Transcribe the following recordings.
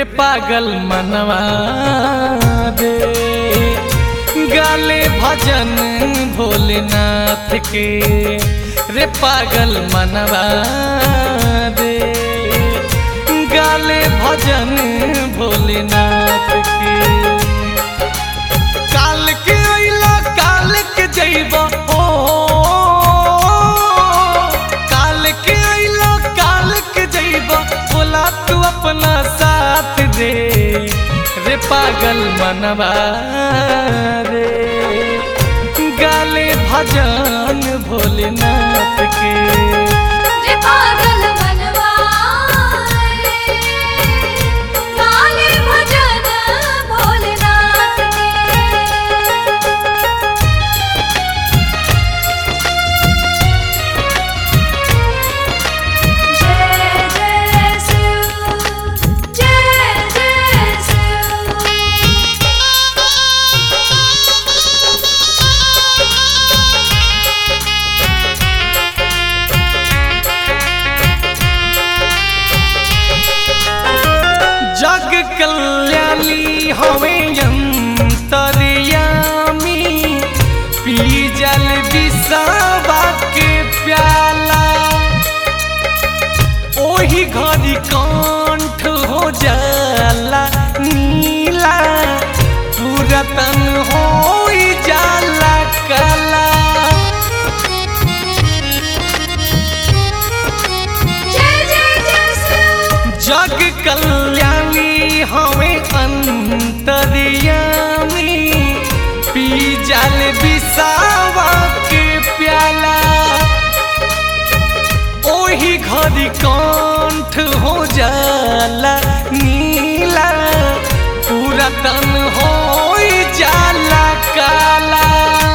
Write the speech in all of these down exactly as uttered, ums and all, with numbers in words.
रे पागल मनवा दे गाले भजन भोलेनाथ के रे पागल मनवा दे गाले भजन भोलेनाथ के। काल के अइला काल के जइब ओ काल के अइला काल के जइब बोला तू अपना साथ दे रे पागल मनवा रे गाले भजन भोलेनाथ के रे पागल मनवा रे गाले भजन भोलेनाथ के। जय जय शिव जय जय शिव। जग कल्याणी हवे अंतर्यामी पी जल विषवा के प्याला ओही घड़ी कंठ हो जाला नीला पूरा तन हो जाला काला। जय जय जय शिव। जग कल्याणी हमें अंतर्यामी पी जल विषवा के प्याला ओही घड़ी कंठ हो जाला नीला पूरा तन हो जाला काला।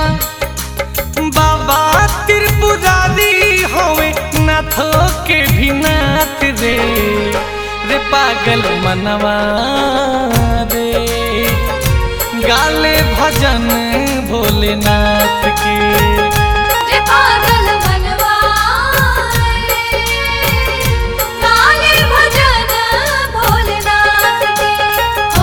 बाबा त्रिपुरारी होवे नाथ के भी नाथ रे रे पागल मनवा रे गाले भजन भोलेनाथ के रे पागल मनवा रे गाले भजन भोलेनाथ के। ओ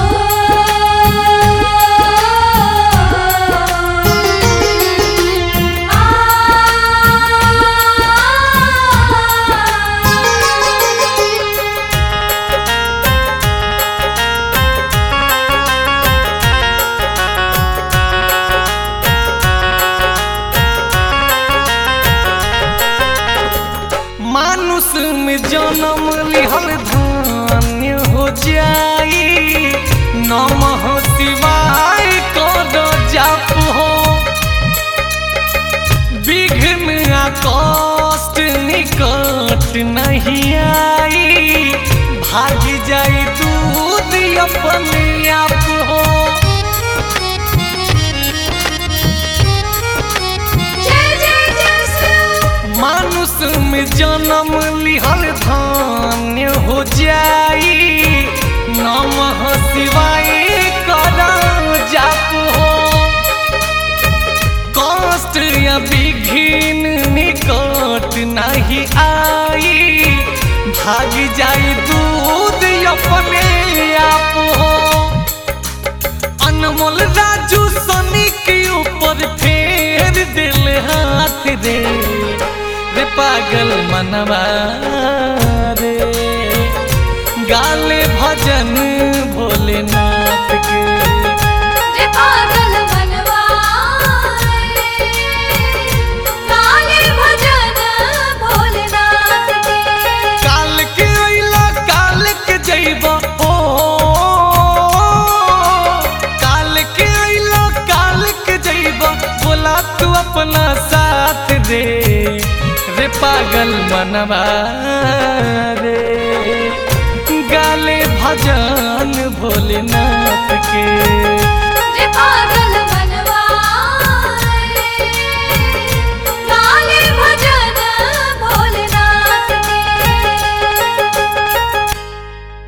आ मानुष में जन्म लिहल धन्य हो जाई नमः शिवाय कर जाप हो विघ्न आ कष्ट निकट नहीं आई भाग जाई दूध अपने आप हो। जय जय जय शिव। मानुष में जन्म लिहल धन्य हो जाई नमः शिवाय कर जाप हो कष्ट या विघ्न निकट नहीं आई भाग जाई दूध अपने आप हो। अनमोल राजू सनी के ऊपर फेर दिल हाथ रे रे पागल मनवा रे गाले भजन भोलेनाथ के रे पागल मनवा रे गाले भजन भोलेनाथ के। काल के अइला काल के जइब ओ काल के अइला काल के जइब बोला तू अपना साथ दे रे पागल मनवा रे गाले भजन भोलेनाथ के।